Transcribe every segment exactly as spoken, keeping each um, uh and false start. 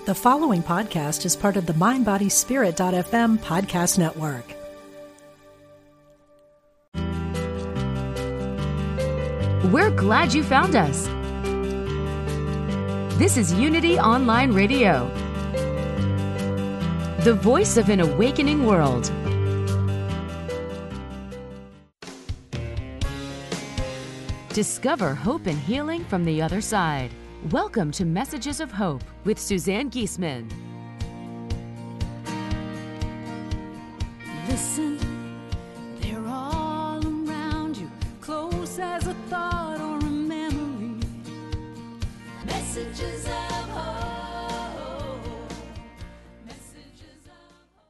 The following podcast is part of the mind body spirit dot f m podcast network. We're glad you found us. This is Unity Online Radio, the voice of an awakening world. Discover hope and healing from the other side. Welcome to Messages of Hope with Suzanne Giesemann. Listen, they're all around you, close as a thought or a memory. Messages of hope. Messages of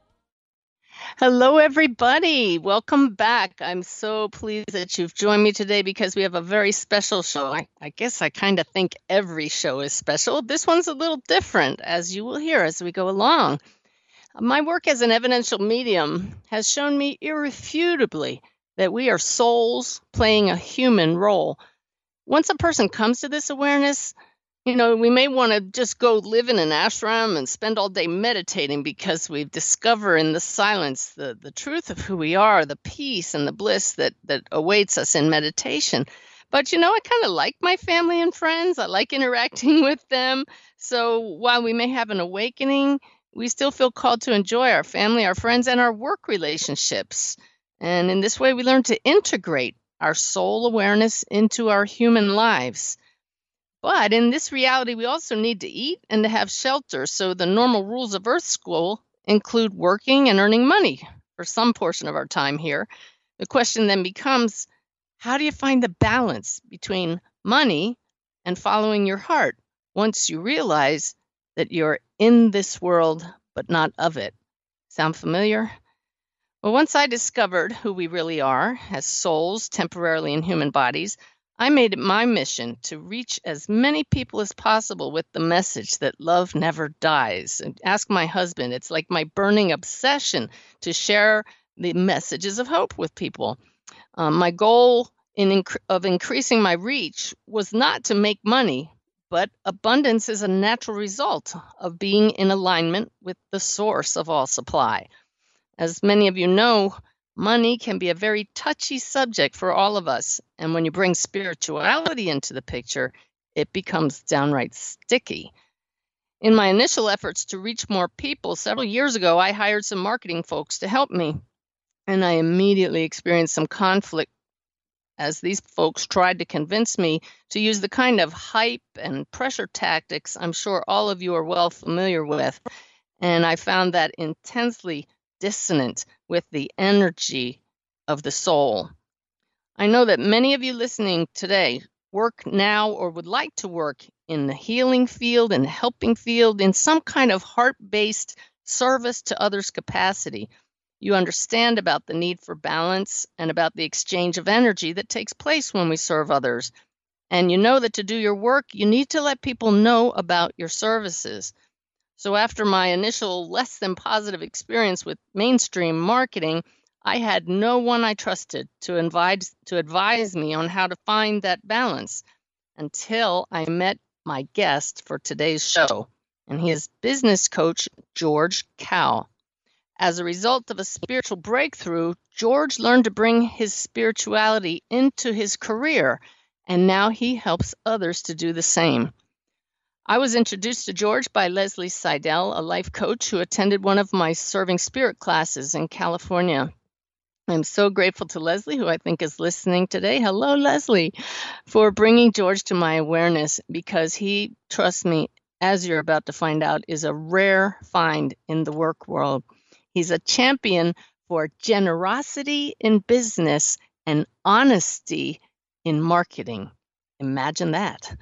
hope. Hello, everybody. Welcome back. I'm so pleased that you've joined me today because we have a very special show. I, I guess I kind of think every show is special. This one's a little different, as you will hear as we go along. My work as an evidential medium has shown me irrefutably that we are souls playing a human role. Once a person comes to this awareness, you know, we may want to just go live in an ashram and spend all day meditating because we discover in the silence the, the truth of who we are, the peace and the bliss that, that awaits us in meditation. But, you know, I kind of like my family and friends. I like interacting with them. So while we may have an awakening, we still feel called to enjoy our family, our friends, and our work relationships. And in this way, we learn to integrate our soul awareness into our human lives. But in this reality, we also need to eat and to have shelter. So the normal rules of Earth School include working and earning money for some portion of our time here. The question then becomes, how do you find the balance between money and following your heart once you realize that you're in this world but not of it? Sound familiar? Well, once I discovered who we really are as souls temporarily in human bodies, I made it my mission to reach as many people as possible with the message that love never dies. And ask my husband, it's like my burning obsession to share the messages of hope with people. Um, my goal in inc- of increasing my reach was not to make money, but abundance is a natural result of being in alignment with the source of all supply. As many of you know, money can be a very touchy subject for all of us, and when you bring spirituality into the picture, it becomes downright sticky. In my initial efforts to reach more people, several years ago, I hired some marketing folks to help me, and I immediately experienced some conflict as these folks tried to convince me to use the kind of hype and pressure tactics I'm sure all of you are well familiar with, and I found that intensely dissonant with the energy of the soul. I know that many of you listening today work now or would like to work in the healing field and helping field in some kind of heart-based service to others capacity. You understand about the need for balance and about the exchange of energy that takes place when we serve others. And you know that to do your work, you need to let people know about your services. So after my initial less than positive experience with mainstream marketing, I had no one I trusted to advise, to advise me on how to find that balance until I met my guest for today's show, and he is business coach George Kao. As a result of a spiritual breakthrough, George learned to bring his spirituality into his career, and now he helps others to do the same. I was introduced to George by Leslie Seidel, a life coach who attended one of my Serving Spirit classes in California. I'm so grateful to Leslie, who I think is listening today. Hello, Leslie, for bringing George to my awareness because he, trust me, as you're about to find out, is a rare find in the work world. He's a champion for generosity in business and honesty in marketing. Imagine that.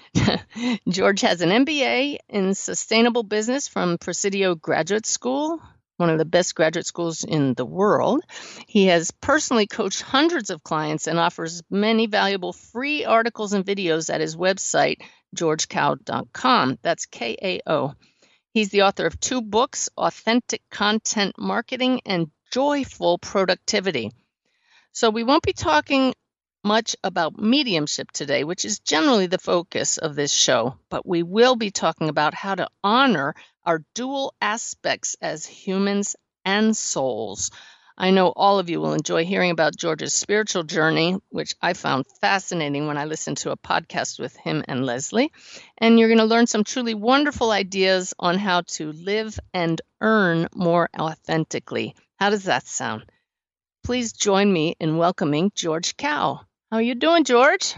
George has an M B A in sustainable business from Presidio Graduate School, one of the best graduate schools in the world. He has personally coached hundreds of clients and offers many valuable free articles and videos at his website, george kao dot com. That's K A O. He's the author of two books, Authentic Content Marketing and Joyful Productivity. So we won't be talking much about mediumship today, which is generally the focus of this show, but we will be talking about how to honor our dual aspects as humans and souls. I know all of you will enjoy hearing about George's spiritual journey, which I found fascinating when I listened to a podcast with him and Leslie. And you're going to learn some truly wonderful ideas on how to live and earn more authentically. How does that sound? Please join me in welcoming George Kao. How are you doing, George?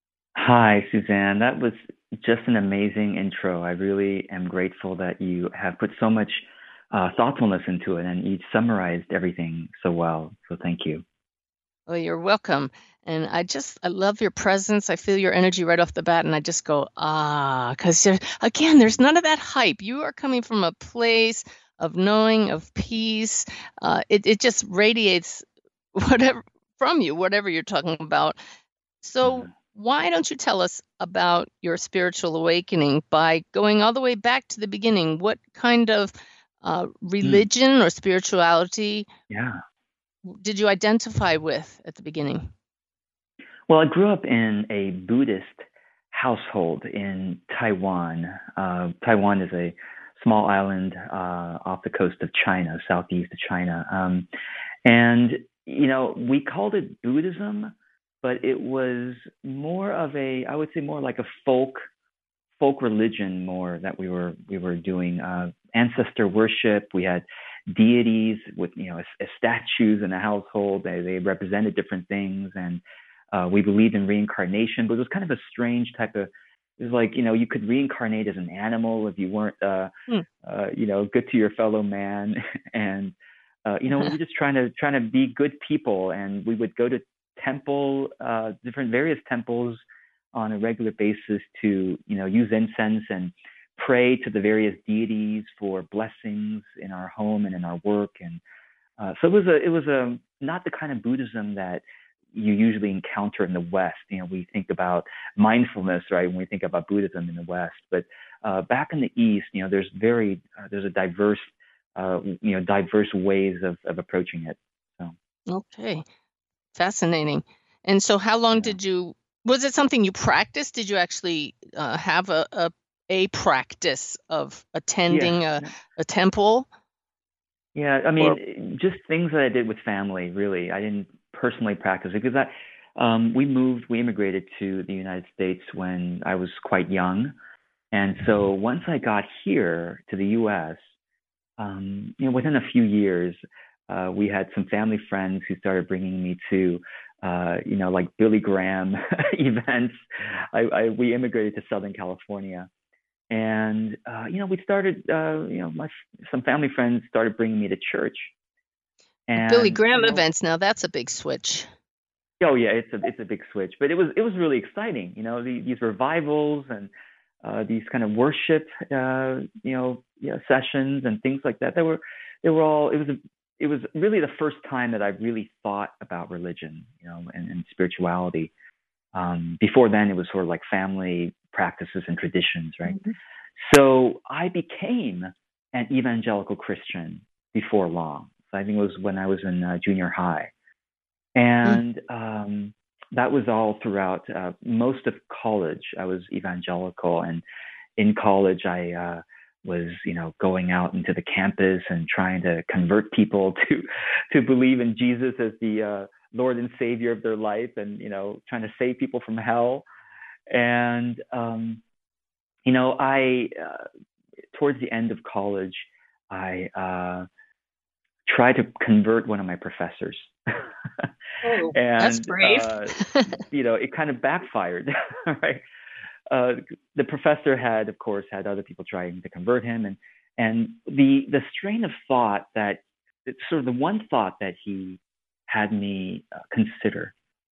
Hi, Suzanne. That was just an amazing intro. I really am grateful that you have put so much uh, thoughtfulness into it, and you summarized everything so well. So thank you. Well, you're welcome. And I just, I love your presence. I feel your energy right off the bat, and I just go, ah, because again, there's none of that hype. You are coming from a place of knowing, of peace. Uh, it, it just radiates whatever from you, whatever you're talking about. So Mhm. why don't you tell us about your spiritual awakening by going all the way back to the beginning? What kind of uh, religion or spirituality Yeah. did you identify with at the beginning? Well, I grew up in a Buddhist household in Taiwan. Uh, Taiwan is a small island uh, off the coast of China, southeast of China. Um, and, you know, we called it Buddhism, but it was more of a, I would say more like a folk folk religion more that we were we were doing uh, ancestor worship. We had deities with you know as, as statues in the household. They they represented different things, and uh, we believed in reincarnation. But it was kind of a strange type of. It was like you know you could reincarnate as an animal if you weren't uh, Hmm. uh, you know good to your fellow man, and uh, you know we were just trying to trying to be good people, and we would go to temple uh, different various temples on a regular basis to, you know, use incense and pray to the various deities for blessings in our home and in our work. And uh, so it was a, it was a not the kind of Buddhism that you usually encounter in the West. You know, we think about mindfulness, right, when we think about Buddhism in the West. But uh, back in the East, you know, there's very uh, there's a diverse, uh, you know, diverse ways of of approaching it. So Okay, fascinating. And so how long yeah. did you, was it something you practiced? Did you actually uh, have a, a a practice of Yeah. attending a, Yeah. a temple? Yeah, I Or mean, just things that I did with family, really. I didn't personally practice it because I, um, we moved, we immigrated to the United States when I was quite young. And so once I got here to the U S, um, you know, within a few years, uh, we had some family friends who started bringing me to, uh, you know, like Billy Graham events. I, I, we immigrated to Southern California. And uh, you know, we started. Uh, you know, my some family friends started bringing me to church, Billy and you Graham know, events, now that's a big switch. oh yeah, it's a it's a big switch. But it was it was really exciting. You know, the, these revivals and uh, these kind of worship, uh, you know, you know, sessions and things like that. They were they were all. It was a it was really the first time that I really thought about religion, you know, and, and spirituality. Um, before then, it was sort of like family practices and traditions, right? Mhm. So I became an evangelical Christian before long. So I think it was when I was in uh, junior high. Mm. And um, that was all throughout uh, most of college. I was evangelical. And in college, I uh, was, you know, going out into the campus and trying to convert people to, to believe in Jesus as the uh, Lord and Savior of their life and, you know, trying to save people from hell. And, um, you know, I, uh, towards the end of college, I uh, tried to convert one of my professors. Oh, that's and, brave. uh, you know, it kind of backfired, right? Uh, the professor had, of course, had other people trying to convert him. And, and the, the strain of thought that, sort of the one thought that he had me uh, consider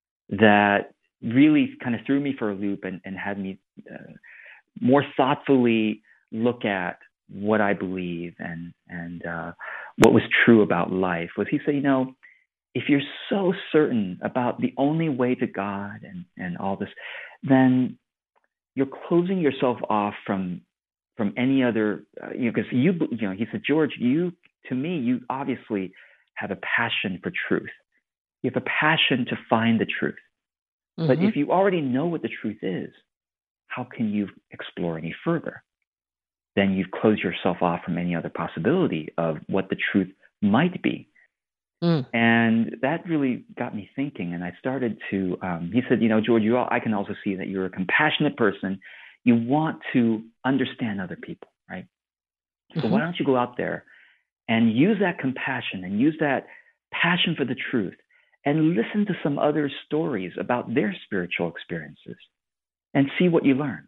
that really kind of threw me for a loop and, and had me uh, more thoughtfully look at what I believe and and uh, what was true about life was he said, you know, if you're so certain about the only way to God and, and all this, then you're closing yourself off from from any other, uh, you know, because you, you know, he said, George, you, to me, you obviously have a passion for truth. You have a passion to find the truth. Mm-hmm. But if you already know what the truth is, how can you explore any further? Then you've closed yourself off from any other possibility of what the truth might be. Mm. And that really got me thinking. And I started to, um, he said, you know, George, you all, I can also see that you're a compassionate person. You want to understand other people, right? So mm-hmm. why don't you go out there and use that compassion and use that passion for the truth and listen to some other stories about their spiritual experiences and see what you learn.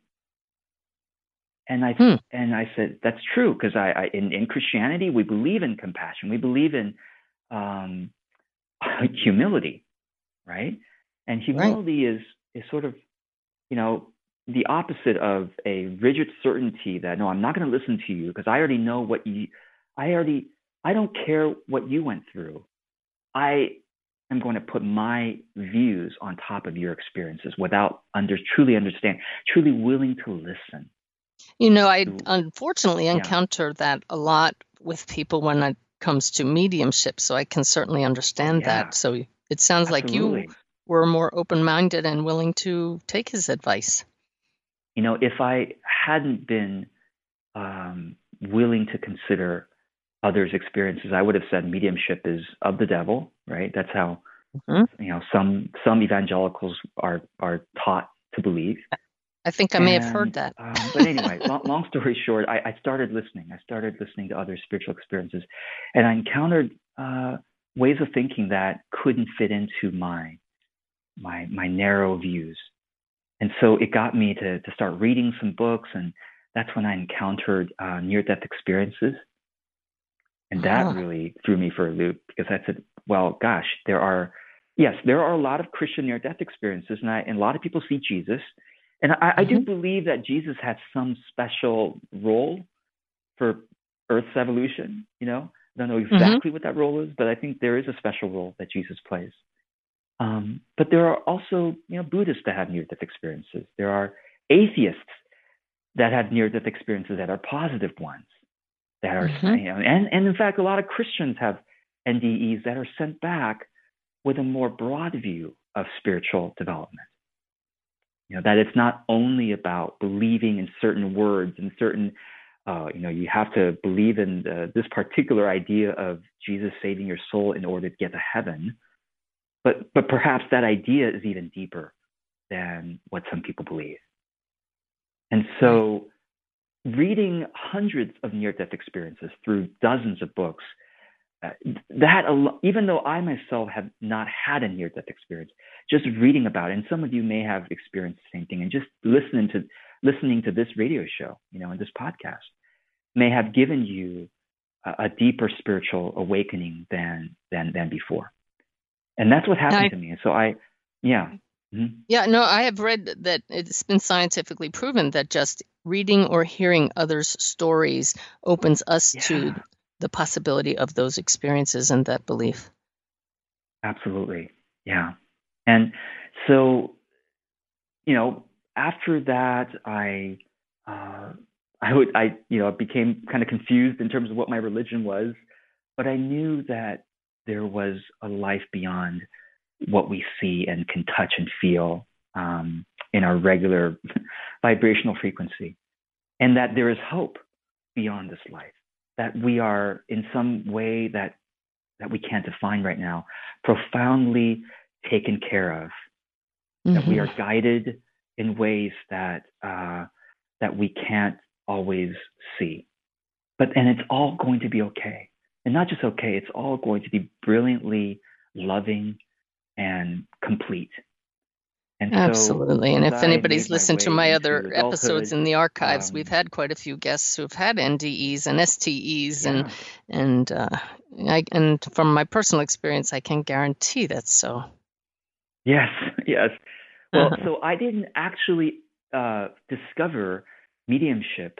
And I hmm. and I said, that's true, because I, I in, in Christianity, we believe in compassion. We believe in um, humility, right? And humility right. is is sort of, you know, the opposite of a rigid certainty that, no, I'm not going to listen to you because I already know what you, I already, I don't care what you went through. I am going to put my views on top of your experiences without under truly understand, truly willing to listen. You know, I unfortunately encounter yeah. that a lot with people when it comes to mediumship, so I can certainly understand yeah. that. So it sounds Absolutely. like you were more open-minded and willing to take his advice. You know, if I hadn't been um, willing to consider others' experiences, I would have said mediumship is of the devil, right? That's how, mm-hmm. you know, some some evangelicals are are taught to believe. I think I may and, have heard that. um, but anyway, long, long story short, I, I started listening. I started listening to other spiritual experiences, and I encountered uh, ways of thinking that couldn't fit into my my my narrow views. And so it got me to to start reading some books, and that's when I encountered uh, near-death experiences. And that uh-huh. really threw me for a loop, because I said, well, gosh, there are, yes, there are a lot of Christian near-death experiences, and, I, and a lot of people see Jesus. And I, mm-hmm. I do believe that Jesus had some special role for Earth's evolution. You know, I don't know exactly mm-hmm. what that role is, but I think there is a special role that Jesus plays. Um, but there are also, you know, Buddhists that have near-death experiences. There are atheists that have near-death experiences that are positive ones. That are, mm-hmm. you know, and, and in fact, a lot of Christians have N D Es that are sent back with a more broad view of spiritual development. You know, that it's not only about believing in certain words and certain, uh, you know, you have to believe in the, this particular idea of Jesus saving your soul in order to get to heaven. But but perhaps that idea is even deeper than what some people believe. And so reading hundreds of near-death experiences through dozens of books, uh, that al- even though I myself have not had a near-death experience, just reading about it, and some of you may have experienced the same thing, and just listening to listening to this radio show, you know, and this podcast, may have given you a, a deeper spiritual awakening than than than before. And that's what happened I, to me. And so I, yeah. Mm-hmm. Yeah, no, I have read that it's been scientifically proven that just reading or hearing others' stories opens us yeah. to the possibility of those experiences and that belief. Absolutely. Yeah. And so, you know, after that, I, uh, I would, I, you know, became kind of confused in terms of what my religion was, but I knew that there was a life beyond what we see and can touch and feel um, in our regular vibrational frequency, and that there is hope beyond this life, that we are in some way that that we can't define right now, profoundly taken care of, mm-hmm. that we are guided in ways that uh, that we can't always see, but and it's all going to be okay. And not just okay, it's all going to be brilliantly loving and complete. And Absolutely. So, and if anybody's listened to my other episodes in the archives, um, we've had quite a few guests who've had N D Es and S T Es. Yeah. And and uh, I, and from my personal experience, I can guarantee that's so. Yes, yes. Well, uh-huh. so I didn't actually uh, discover mediumship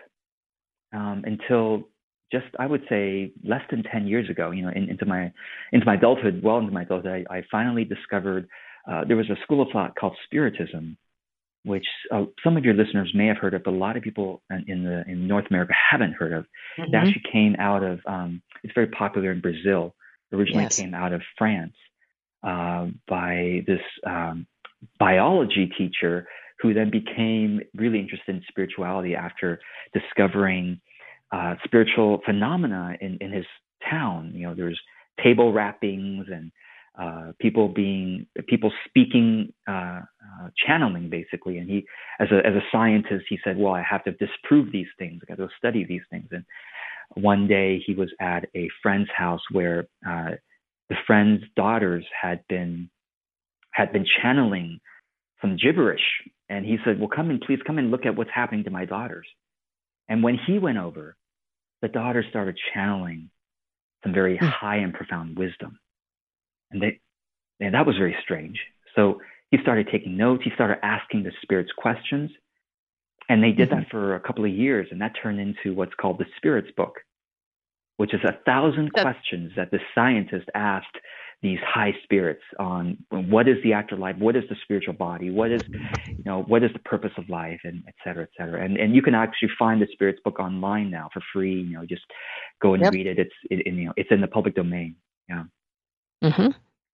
um, until just, I would say, less than ten years ago, you know, in, into my into my adulthood, well into my adulthood, I, I finally discovered uh, there was a school of thought called Spiritism, which uh, some of your listeners may have heard of, but a lot of people in, in the in North America haven't heard of. Mm-hmm. It actually came out of, um, it's very popular in Brazil. Originally yes. came out of France uh, by this um, biology teacher who then became really interested in spirituality after discovering uh, spiritual phenomena in, in his town. You know, there's table rappings and uh, people being, people speaking, uh, uh, channeling basically. And he, as a, as a scientist, he said, well, I have to disprove these things. I got to study these things. And one day he was at a friend's house where uh, the friend's daughters had been, had been channeling some gibberish. And he said, well, come in, please come and look at what's happening to my daughters. And when he went over, the daughters started channeling some very mm. high and profound wisdom. And they, and that was very strange. So he started taking notes. He started asking the spirits questions. And they did mm-hmm. that for a couple of years. And that turned into what's called the Spirits Book, which is a thousand That's- questions that the scientist asked these high spirits on what is the afterlife, what is the spiritual body, what is, you know, what is the purpose of life, and et cetera, et cetera. And and you can actually find the Spirits Book online now for free. You know, just go and yep. read it. It's it, in, you know, it's in the public domain. Yeah. Mm-hmm.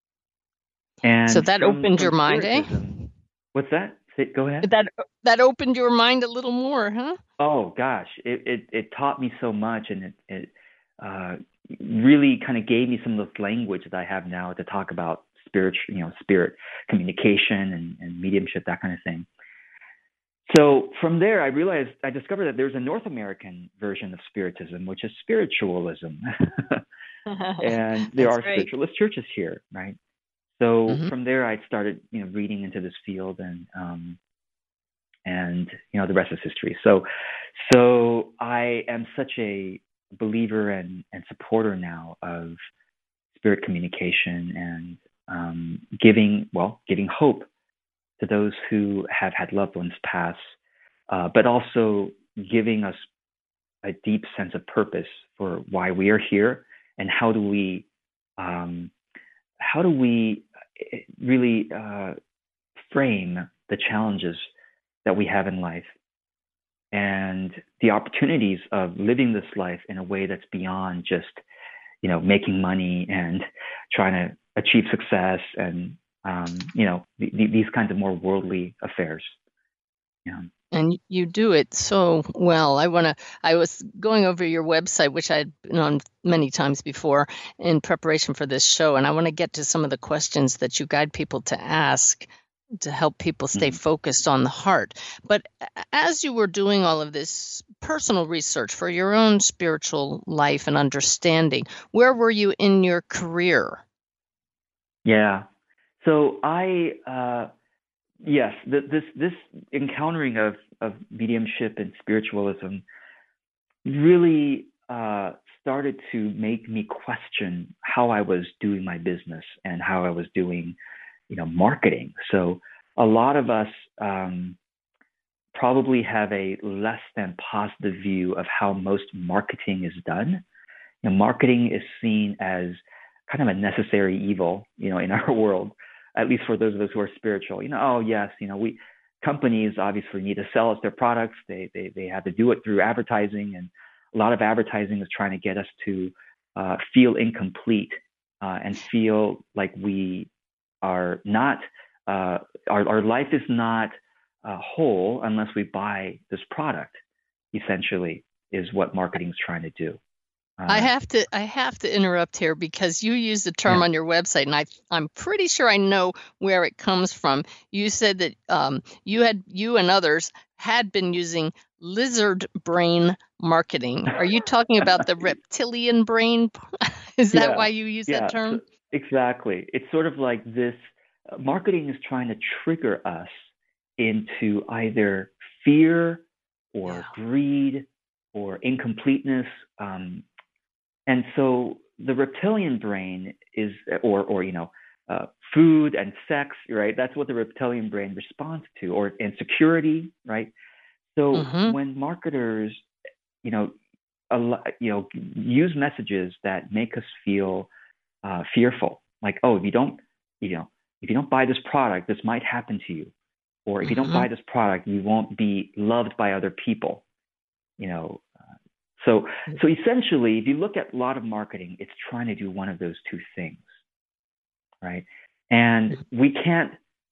And so that from, opened from your mind, eh? What's that? Say, go ahead. That that opened your mind a little more, huh? Oh gosh, it it, it taught me so much, and it it. Uh, really kind of gave me some of the language that I have now to talk about spirit, you know, spirit communication and, and mediumship, that kind of thing. So from there, I realized, I discovered that there's a North American version of Spiritism, which is spiritualism. And there are right. spiritualist churches here, right? So mm-hmm. from there, I started, you know, reading into this field, and, um, and, you know, the rest is history. So, so I am such a believer and, and supporter now of spirit communication and um, giving, well, giving hope to those who have had loved ones pass, uh, but also giving us a deep sense of purpose for why we are here and how do we, um, how do we really uh, frame the challenges that we have in life and the opportunities of living this life in a way that's beyond just, you know, making money and trying to achieve success and, um, you know, th- th- these kinds of more worldly affairs. Yeah. And you do it so well. I want to, I was going over your website, which I'd been on many times before in preparation for this show. And I want to get to some of the questions that you guide people to ask to help people stay mm-hmm. focused on the heart. But as you were doing all of this personal research for your own spiritual life and understanding, where were you in your career? Yeah. So I, uh, yes, th- this this encountering of, of mediumship and spiritualism really uh, started to make me question how I was doing my business and how I was doing you know, marketing. So a lot of us um, probably have a less than positive view of how most marketing is done. You know, marketing is seen as kind of a necessary evil, you know, in our world, at least for those of us who are spiritual. You know, oh yes, you know, we companies obviously need to sell us their products. They they they have to do it through advertising, and a lot of advertising is trying to get us to uh, feel incomplete uh, and feel like we are not, uh, our, our life is not uh, whole unless we buy this product, essentially, is what marketing is trying to do. Uh, I have to I have to interrupt here because you use the term yeah. on your website, and I I'm pretty sure I know where it comes from. You said that um, you had you and others had been using lizard brain marketing. Are you talking about the reptilian brain? Is that yeah. why you use yeah. that term? Exactly. It's sort of like this, uh, marketing is trying to trigger us into either fear or yeah. greed or incompleteness. Um, and so the reptilian brain is, or, or you know, uh, food and sex, right? That's what the reptilian brain responds to, or insecurity, right? So mm-hmm. when marketers, you know, a, you know, use messages that make us feel Uh, fearful, like, oh, if you don't, you know, if you don't buy this product, this might happen to you, or if you don't mm-hmm. buy this product, you won't be loved by other people, you know. Uh, so, so essentially, if you look at a lot of marketing, it's trying to do one of those two things, right? And we can't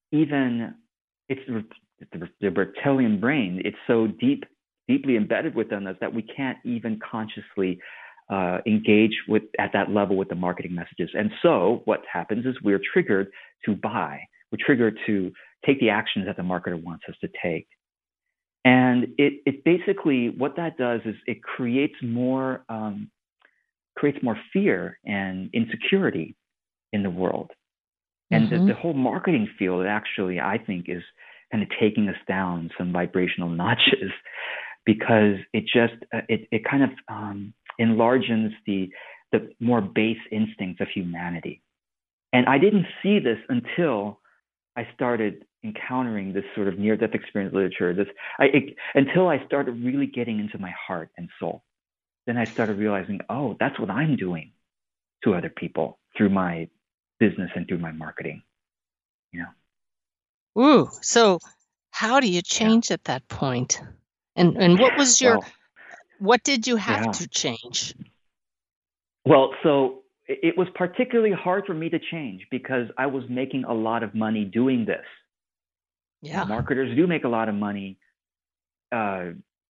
even it's the, the reptilian brain. It's so deep, deeply embedded within us that we can't even consciously uh, engage with at that level with the marketing messages. And so what happens is we're triggered to buy. We're triggered to take the actions that the marketer wants us to take. And it, it basically, what that does is it creates more, um, creates more fear and insecurity in the world. And mm-hmm. the, the whole marketing field actually, I think, is kind of taking us down some vibrational notches, because it just, uh, it, it kind of um, enlarges the, the more base instincts of humanity. And I didn't see this until I started encountering this sort of near-death experience literature, this I, it, until I started really getting into my heart and soul. Then I started realizing, oh, that's what I'm doing to other people through my business and through my marketing. You know. Ooh, so how do you change yeah. at that point? And and what was your, well, what did you have yeah. to change? Well, so it, it was particularly hard for me to change because I was making a lot of money doing this. Yeah. Marketers do make a lot of money uh,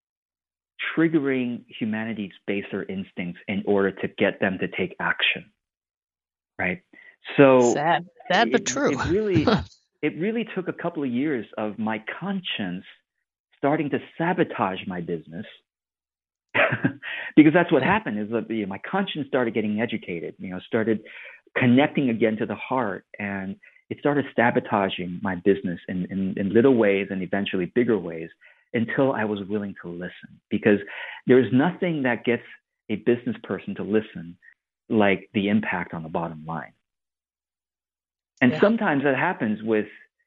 triggering humanity's baser instincts in order to get them to take action. Right. So sad, sad but it, true. It really, it really took a couple of years of my conscience starting to sabotage my business, because that's what happened. Is that you know, my conscience started getting educated. You know, started connecting again to the heart, and it started sabotaging my business in, in, in little ways and eventually bigger ways until I was willing to listen. Because there's nothing that gets a business person to listen like the impact on the bottom line. And yeah. sometimes that happens with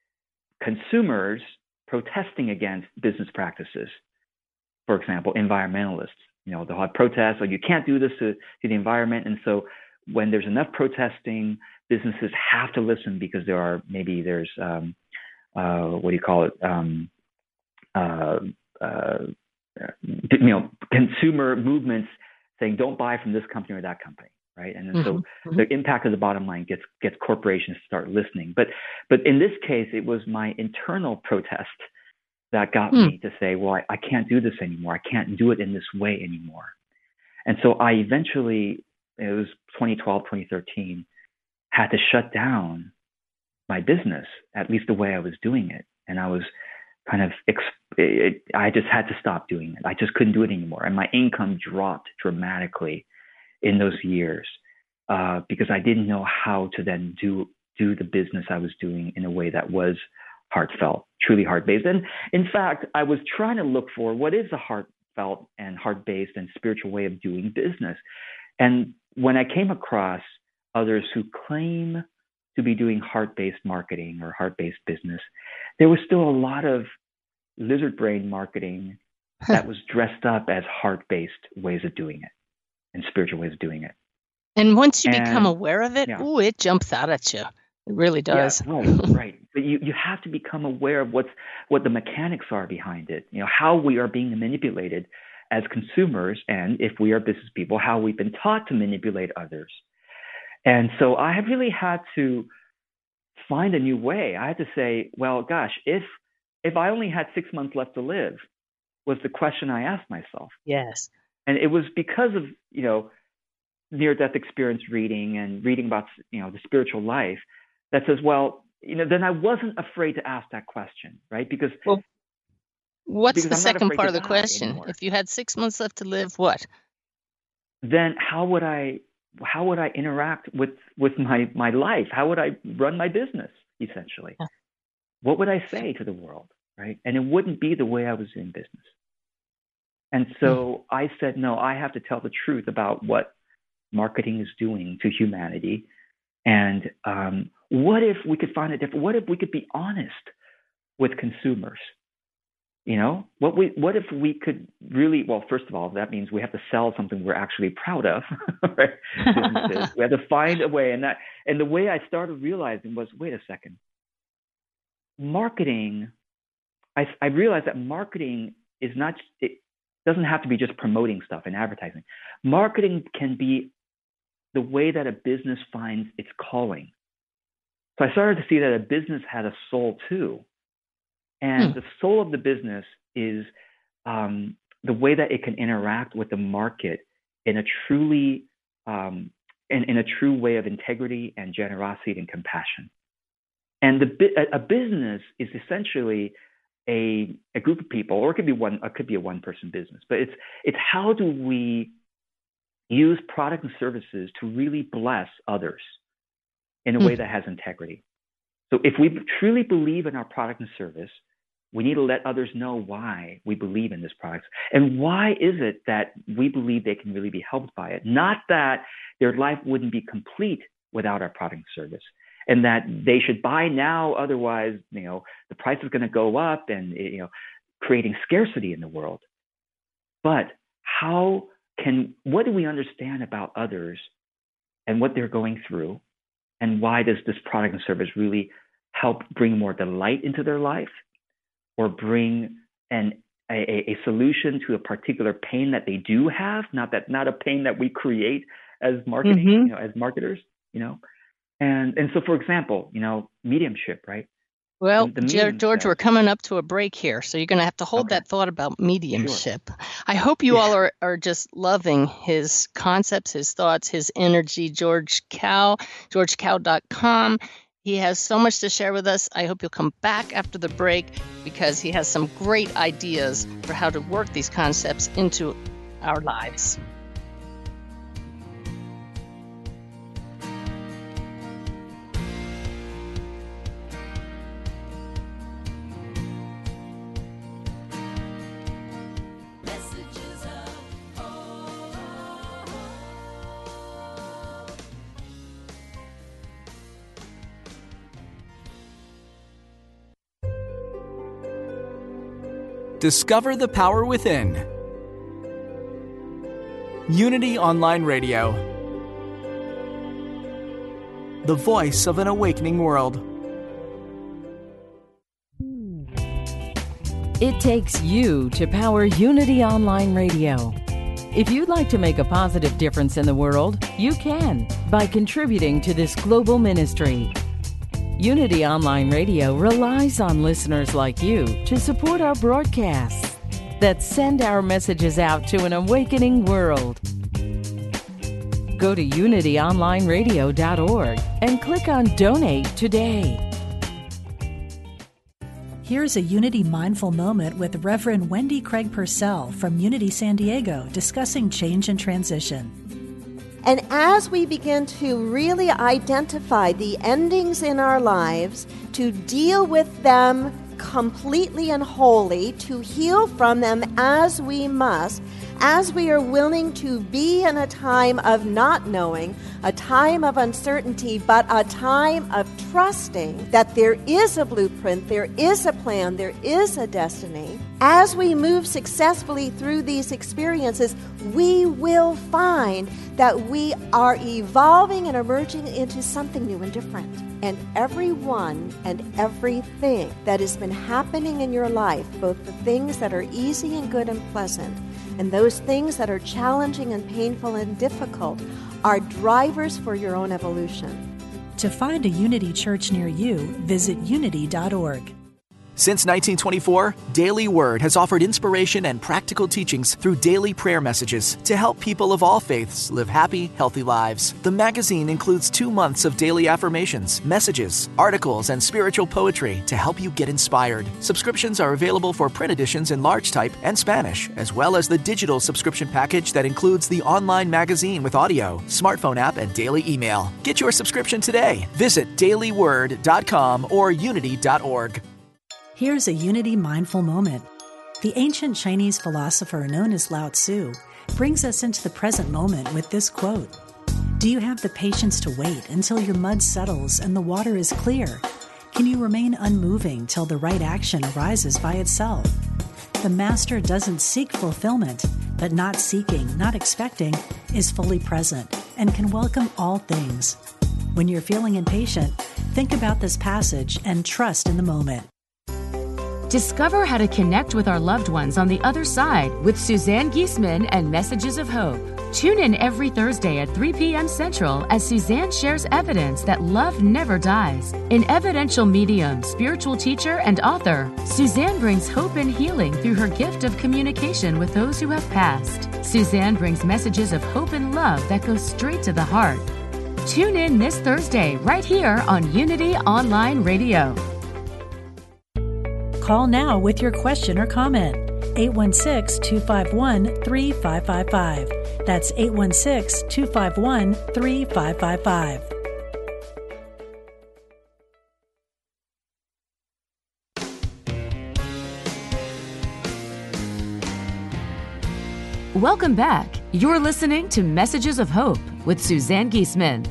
consumers protesting against business practices. For example, environmentalists, you know, they'll have protests, like you can't do this to, to the environment. And so when there's enough protesting, businesses have to listen because there are maybe there's um, uh, what do you call it? Um, uh, uh, you know, consumer movements saying don't buy from this company or that company, right? And then mm-hmm. so mm-hmm. the impact of the bottom line gets gets corporations to start listening. But but in this case, it was my internal protest that got mm. me to say, well, I, I can't do this anymore. I can't do it in this way anymore. And so I eventually, it was twenty twelve, twenty thirteen, had to shut down my business, at least the way I was doing it. And I was kind of, it, I just had to stop doing it. I just couldn't do it anymore. And my income dropped dramatically in those years uh, because I didn't know how to then do, do the business I was doing in a way that was heartfelt, truly heart-based. And in fact, I was trying to look for what is a heartfelt and heart-based and spiritual way of doing business. And when I came across others who claim to be doing heart-based marketing or heart-based business, there was still a lot of lizard brain marketing that was dressed up as heart-based ways of doing it and spiritual ways of doing it. And once you and, become aware of it, yeah. ooh, it jumps out at you. It really does. Yeah, right, right. But you, you have to become aware of what's what the mechanics are behind it. You know, how we are being manipulated as consumers, and if we are business people, how we've been taught to manipulate others. And so I have really had to find a new way. I had to say, well, gosh, if if I only had six months left to live, was the question I asked myself. Yes. And it was because of, you know, near-death experience reading and reading about, you know, the spiritual life that says, well, you know, then I wasn't afraid to ask that question, right? Because well, what's because the I'm second part of the question? Anymore. If you had six months left to live, what? Then how would I how would I interact with with my my life? How would I run my business, essentially? Yeah. What would I say to the world, right? And it wouldn't be the way I was doing business. And so mm. I said, no, I have to tell the truth about what marketing is doing to humanity. And um, what if we could find a different, what if we could be honest with consumers? You know, what we, what if we could really, well, first of all, that means we have to sell something we're actually proud of, right? Businesses. We have to find a way. And that, and the way I started realizing was, wait a second, marketing, I, I realized that marketing is not, it doesn't have to be just promoting stuff and advertising. Marketing can be the way that a business finds its calling. So I started to see that a business had a soul too. And hmm. the soul of the business is um, the way that it can interact with the market in a truly, um, in, in a true way of integrity and generosity and compassion. And the a business is essentially a a group of people, or it could be one, it could be a one-person business. But it's it's how do we use products and services to really bless others in a mm. way that has integrity. So if we truly believe in our product and service, we need to let others know why we believe in this product. And why is it that we believe they can really be helped by it? Not that their life wouldn't be complete without our product and service, and that they should buy now, otherwise, you know, the price is going to go up, and, you know, creating scarcity in the world. But how can, what do we understand about others and what they're going through, and why does this product and service really help bring more delight into their life, or bring an a, a solution to a particular pain that they do have, not that not a pain that we create as marketing, mm-hmm. you know, as marketers, you know. And and so, for example, you know, mediumship, right? Well, the, the George, says, we're coming up to a break here, so you're going to have to hold okay. that thought about mediumship. Sure. I hope you yeah. all are, are just loving his concepts, his thoughts, his energy. George Kao, george kao dot com. He has so much to share with us. I hope you'll come back after the break, because he has some great ideas for how to work these concepts into our lives. Discover the power within. Unity Online Radio. The voice of an awakening world. It takes you to power Unity Online Radio. If you'd like to make a positive difference in the world, you can by contributing to this global ministry. Unity Online Radio relies on listeners like you to support our broadcasts that send our messages out to an awakening world. Go to unity online radio dot org and click on Donate today. Here's a Unity Mindful Moment with Reverend Wendy Craig Purcell from Unity San Diego discussing change and transition. And as we begin to really identify the endings in our lives, to deal with them completely and wholly, to heal from them as we must, as we are willing to be in a time of not knowing, a time of uncertainty, but a time of trusting that there is a blueprint, there is a plan, there is a destiny. As we move successfully through these experiences, we will find that we are evolving and emerging into something new and different. And everyone and everything that has been happening in your life, both the things that are easy and good and pleasant, and those things that are challenging and painful and difficult, are drivers for your own evolution. To find a Unity Church near you, visit unity dot org. Since nineteen twenty-four, Daily Word has offered inspiration and practical teachings through daily prayer messages to help people of all faiths live happy, healthy lives. The magazine includes two months of daily affirmations, messages, articles, and spiritual poetry to help you get inspired. Subscriptions are available for print editions in large type and Spanish, as well as the digital subscription package that includes the online magazine with audio, smartphone app, and daily email. Get your subscription today. Visit daily word dot com or unity dot org. Here's a Unity Mindful Moment. The ancient Chinese philosopher known as Lao Tzu brings us into the present moment with this quote: "Do you have the patience to wait until your mud settles and the water is clear? Can you remain unmoving till the right action arises by itself? The master doesn't seek fulfillment, but not seeking, not expecting, is fully present and can welcome all things. When you're feeling impatient, think about this passage and trust in the moment." Discover how to connect with our loved ones on the other side with Suzanne Giesemann and Messages of Hope. Tune in every Thursday at three p.m. Central as Suzanne shares evidence that love never dies. An evidential medium, spiritual teacher, and author, Suzanne brings hope and healing through her gift of communication with those who have passed. Suzanne brings messages of hope and love that go straight to the heart. Tune in this Thursday right here on Unity Online Radio. Call now with your question or comment. eight one six, two five one, three five five five. That's eight one six, two five one, three five five five. Welcome back. You're listening to Messages of Hope with Suzanne Giesemann.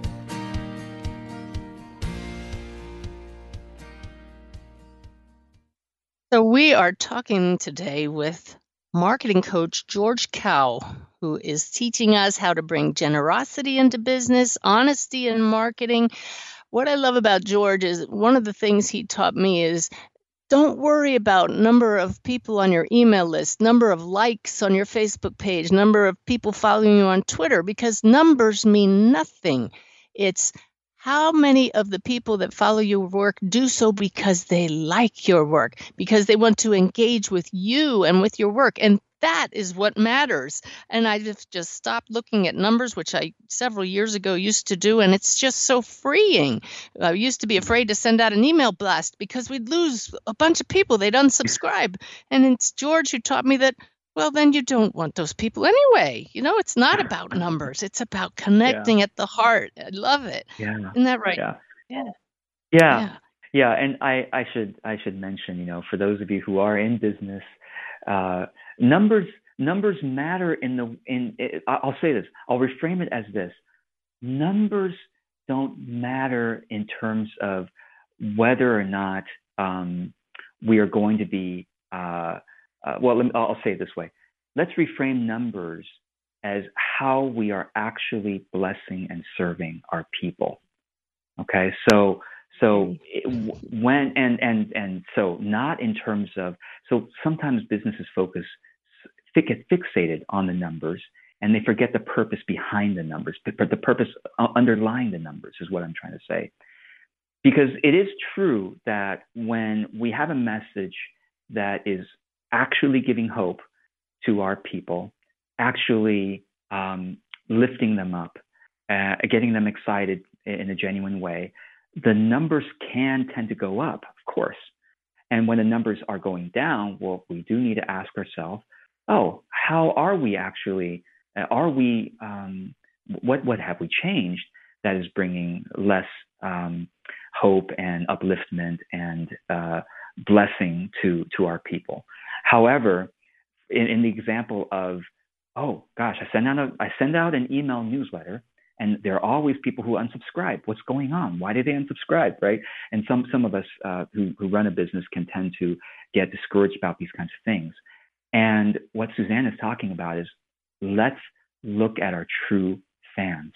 So we are talking today with marketing coach George Kao, who is teaching us how to bring generosity into business, honesty in marketing. What I love about George is one of the things he taught me is don't worry about number of people on your email list, number of likes on your Facebook page, number of people following you on Twitter, because numbers mean nothing. It's how many of the people that follow your work do so because they like your work, because they want to engage with you and with your work. And that is what matters. And I just, just stopped looking at numbers, which I several years ago used to do. And it's just so freeing. I used to be afraid to send out an email blast because we'd lose a bunch of people. They'd unsubscribe. And it's George who taught me that, well, then you don't want those people anyway. You know, it's not about numbers. It's about connecting yeah. at the heart. I love it. Yeah. Isn't that right? Yeah. Yeah. Yeah. Yeah. yeah. And I, I should I should mention, you know, for those of you who are in business, uh, numbers numbers matter in the in. It, I'll say this. I'll reframe it as this: numbers don't matter in terms of whether or not um, we are going to be. Uh, Uh, well, let me, I'll say it this way. Let's reframe numbers as how we are actually blessing and serving our people. Okay, so so it, when and and and so not in terms of so sometimes businesses focus get fixated on the numbers and they forget the purpose behind the numbers, but the purpose underlying the numbers is what I'm trying to say. Because it is true that when we have a message that is actually giving hope to our people, actually um, lifting them up, uh, getting them excited in a genuine way, the numbers can tend to go up, of course. And when the numbers are going down, well, we do need to ask ourselves, oh, how are we actually, uh, are we, um, what, what have we changed that is bringing less um, hope and upliftment and uh, blessing to, to our people? However, in, in the example of, oh gosh, I send out a, I send out an email newsletter, and there are always people who unsubscribe. What's going on? Why did they unsubscribe, right? And some some of us uh, who who run a business can tend to get discouraged about these kinds of things. And what Suzanne is talking about is let's look at our true fans.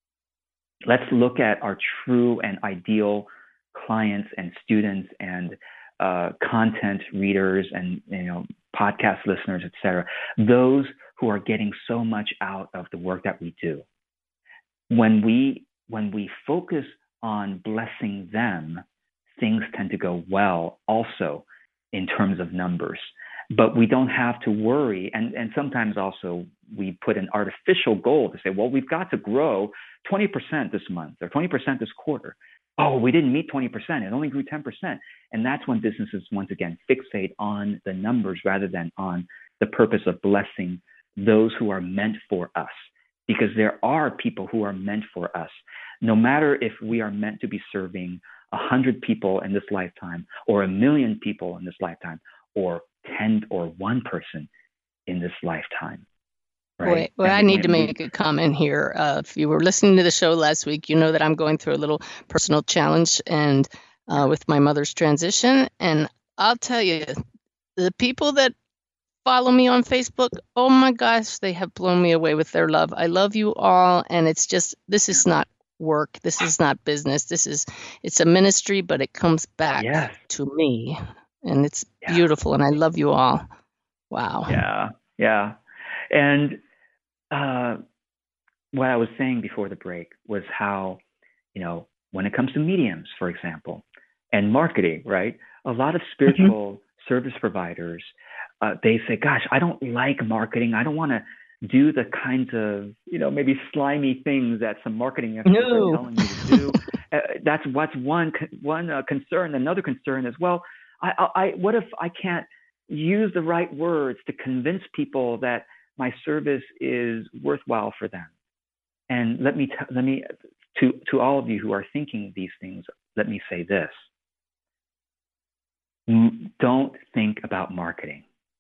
Let's look at our true and ideal clients and students and Uh, content readers and you know podcast listeners, et cetera, those who are getting so much out of the work that we do. When we when we focus on blessing them, things tend to go well also in terms of numbers. But we don't have to worry, and, and sometimes also we put an artificial goal to say, well, we've got to grow twenty percent this month or twenty percent this quarter. Oh, we didn't meet twenty percent. It only grew ten percent. And that's when businesses, once again, fixate on the numbers rather than on the purpose of blessing those who are meant for us. Because there are people who are meant for us. No matter if we are meant to be serving one hundred people in this lifetime or a million people in this lifetime or ten or one person in this lifetime. Right? Wait, well, and, I need to make we, a comment here. Uh, if you were listening to the show last week, you know that I'm going through a little personal challenge and uh, with my mother's transition. And I'll tell you, the people that follow me on Facebook, oh my gosh, they have blown me away with their love. I love you all. And it's just, this is not work. This is not business. This is, it's a ministry, but it comes back yes. to me. And it's Yeah. beautiful, and I love you all. Wow. Yeah, yeah. And uh, what I was saying before the break was how, you know, when it comes to mediums, for example, and marketing, right? A lot of spiritual mm-hmm. service providers, uh, they say, gosh, I don't like marketing. I don't want to do the kinds of, you know, maybe slimy things that some marketing experts no. are telling me to do. uh, that's what's one one uh, concern. Another concern is, well, I, I, I what if I can't use the right words to convince people that my service is worthwhile for them? And let me t- let me to to all of you who are thinking these things, let me say this: don't think about marketing.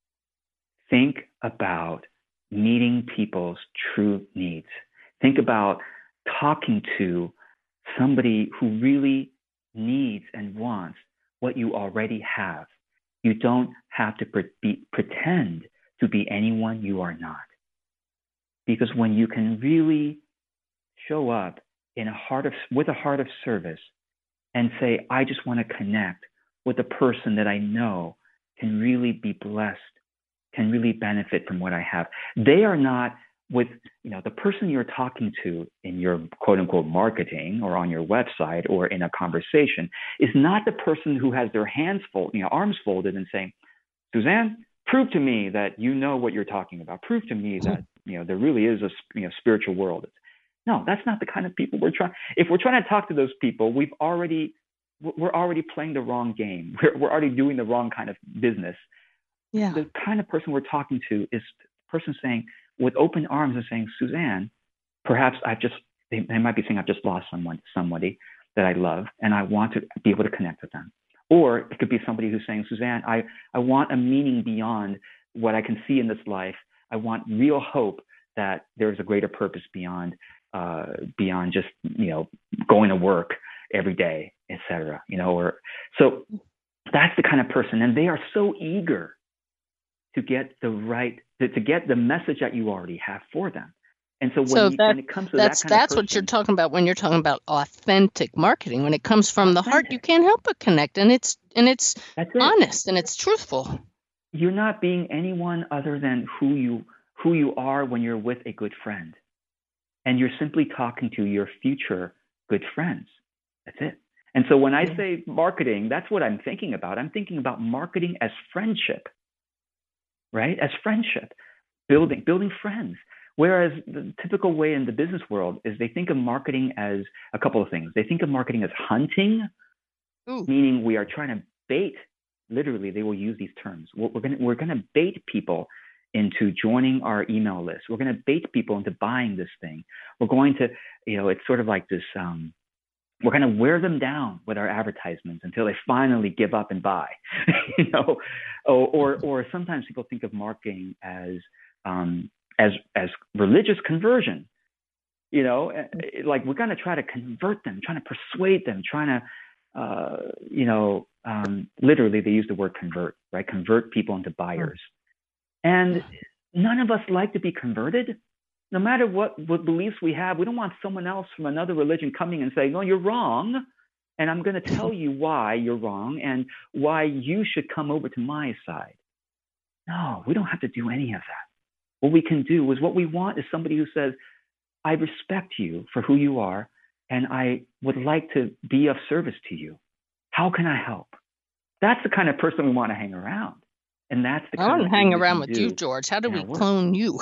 Think about meeting people's true needs. Think about talking to somebody who really needs and wants what you already have. You don't have to pre- be, pretend to be anyone you are not. Because when you can really show up in a heart of, with a heart of service and say, I just want to connect with a person that I know can really be blessed, can really benefit from what I have. They are not with, you know, the person you're talking to in your quote unquote marketing or on your website or in a conversation is not the person who has their hands folded, you know, arms folded and saying, Suzanne, prove to me that you know what you're talking about. Prove to me that, you know, there really is a, you know, spiritual world. No, that's not the kind of people we're trying. If we're trying to talk to those people, we've already, we're already playing the wrong game. We're, we're already doing the wrong kind of business. Yeah. The kind of person we're talking to is the person saying, with open arms and saying, Suzanne, perhaps I've just, they, they might be saying I've just lost someone, somebody that I love, and I want to be able to connect with them. Or it could be somebody who's saying, Suzanne, I, I want a meaning beyond what I can see in this life. I want real hope that there's a greater purpose beyond, uh, beyond just, you know, going to work every day, et cetera, you know, or, so that's the kind of person. And they are so eager to get the right, to, to get the message that you already have for them. And so when, so you, that, when it comes to that's, that kind that's of person, what you're talking about when you're talking about authentic marketing. When it comes from authentic. the heart, you can't help but connect, and it's and it's it. honest and it's truthful. You're not being anyone other than who you who you are when you're with a good friend, and you're simply talking to your future good friends. That's it. And so when I yeah. say marketing, that's what I'm thinking about. I'm thinking about marketing as friendship. Right? As friendship, building, building friends. Whereas the typical way in the business world is they think of marketing as a couple of things. They think of marketing as hunting, Ooh. meaning we are trying to bait, literally they will use these terms. We're going to, we're going to bait people into joining our email list. We're going to bait people into buying this thing. We're going to, you know, it's sort of like this, um, we're going to wear them down with our advertisements until they finally give up and buy, you know, or, or, or sometimes people think of marketing as, um, as, as religious conversion, you know, like we're going to try to convert them, trying to persuade them, trying to, uh, you know, um, literally they use the word convert, right? Convert people into buyers. And none of us like to be converted. No matter what, what beliefs we have, we don't want someone else from another religion coming and saying, no, you're wrong. And I'm going to tell you why you're wrong and why you should come over to my side. No, we don't have to do any of that. What we can do is what we want is somebody who says, I respect you for who you are, and I would like to be of service to you. How can I help? That's the kind of person we want to hang around. And that's the kind I want of to hang around with you, George. How do we clone you?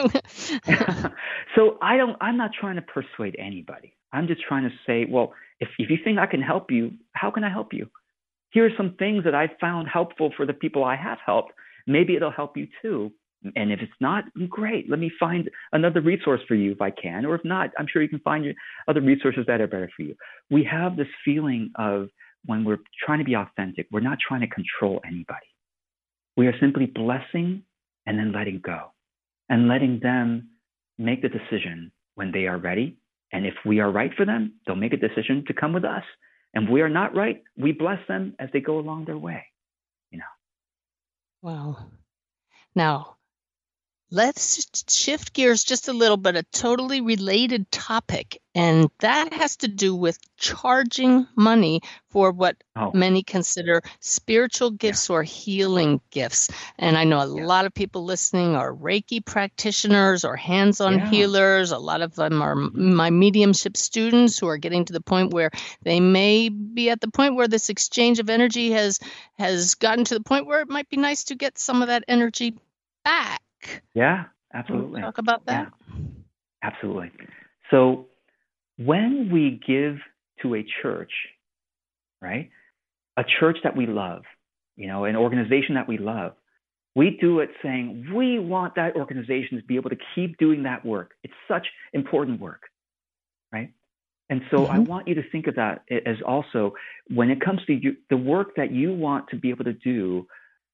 So I don't, I'm not trying to persuade anybody. I'm just trying to say, well, if, if you think I can help you, how can I help you? Here are some things that I've found helpful for the people I have helped. Maybe it'll help you too. And if it's not, great. Let me find another resource for you if I can. Or if not, I'm sure you can find your other resources that are better for you. We have this feeling of when we're trying to be authentic, we're not trying to control anybody. We are simply blessing and then letting go and letting them make the decision when they are ready. And if we are right for them, they'll make a decision to come with us. And if we are not right, we bless them as they go along their way, you know. Wow. Now, let's shift gears just a little bit, a totally related topic. And that has to do with charging money for what Oh. many consider spiritual gifts or healing gifts. And I know a Yeah. lot of people listening are Reiki practitioners or hands-on Yeah. healers. A lot of them are Mhm. my mediumship students who are getting to the point where they may be at the point where this exchange of energy has has gotten to the point where it might be nice to get some of that energy back. Yeah, Can absolutely. we talk about that? Yeah, absolutely. So when we give to a church, right, a church that we love, you know, an organization that we love, we do it saying we want that organization to be able to keep doing that work. It's such important work, right? And so I Mhm. want you to think of that as also when it comes to you, the work that you want to be able to do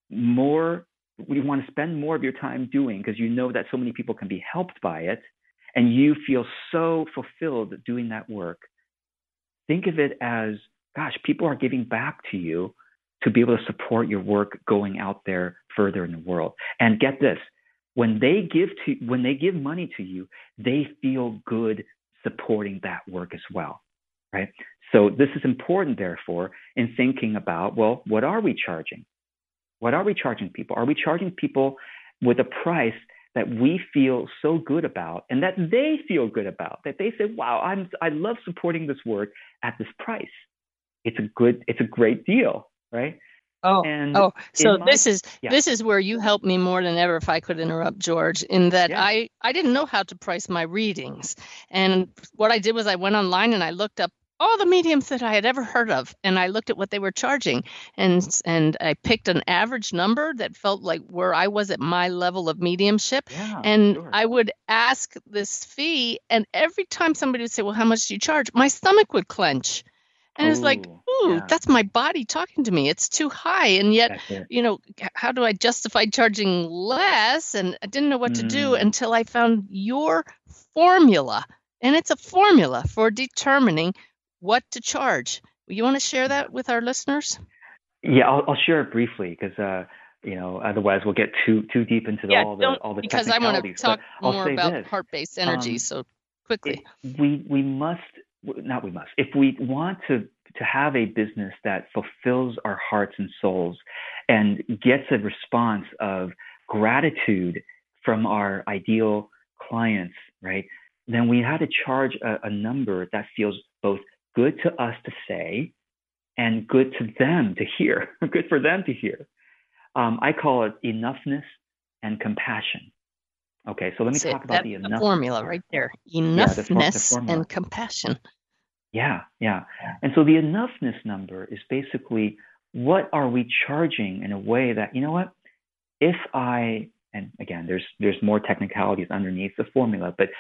more, you want to spend more of your time doing because you know that so many people can be helped by it and you feel so fulfilled doing that work. Think of it as, gosh, people are giving back to you to be able to support your work going out there further in the world. And get this, when they give to when they give money to you, they feel good supporting that work as well, right? So this is important, therefore, in thinking about, well, what are we charging? What are we charging people? Are we charging people with a price that we feel so good about and that they feel good about, that they say, wow, I'm, I love supporting this work at this price. It's a good, it's a great deal, right? Oh, And oh, so my, this is yeah. this is where you help me more than ever, if I could interrupt, George, in that Yeah. I, I didn't know how to price my readings. And what I did was I went online and I looked up all the mediums that I had ever heard of, and I looked at what they were charging, and and I picked an average number that felt like where I was at my level of mediumship, Yeah, and sure. I would ask this fee, and every time somebody would say, well, how much do you charge? My stomach would clench. And it's like, Ooh, ooh, yeah. that's my body talking to me. It's too high. And yet, That's it. you know, h- how do I justify charging less? And I didn't know what to do Mm. until I found your formula. And it's a formula for determining what to charge. You want to share that with our listeners? Yeah, I'll, I'll share it briefly because, uh, you know, otherwise we'll get too too deep into the, Yeah, all the don't, all the because I want to technicalities. talk But I'll more say about this: heart-based energy. um, So quickly. it, we we must not we must if we want to to have a business that fulfills our hearts and souls and gets a response of gratitude from our ideal clients, right? Then we had to charge a, a number that feels both good to us to say and good to them to hear, good for them to hear. Um, I call it enoughness and compassion. Okay, so let me That's it. talk about That's the the enoughness formula part. right there. Yeah, the, for, the Enoughness formula. and compassion. Yeah, yeah. And so the enoughness number is basically what are we charging in a way that, you know what, if I, and again, there's there's more technicalities underneath the formula, but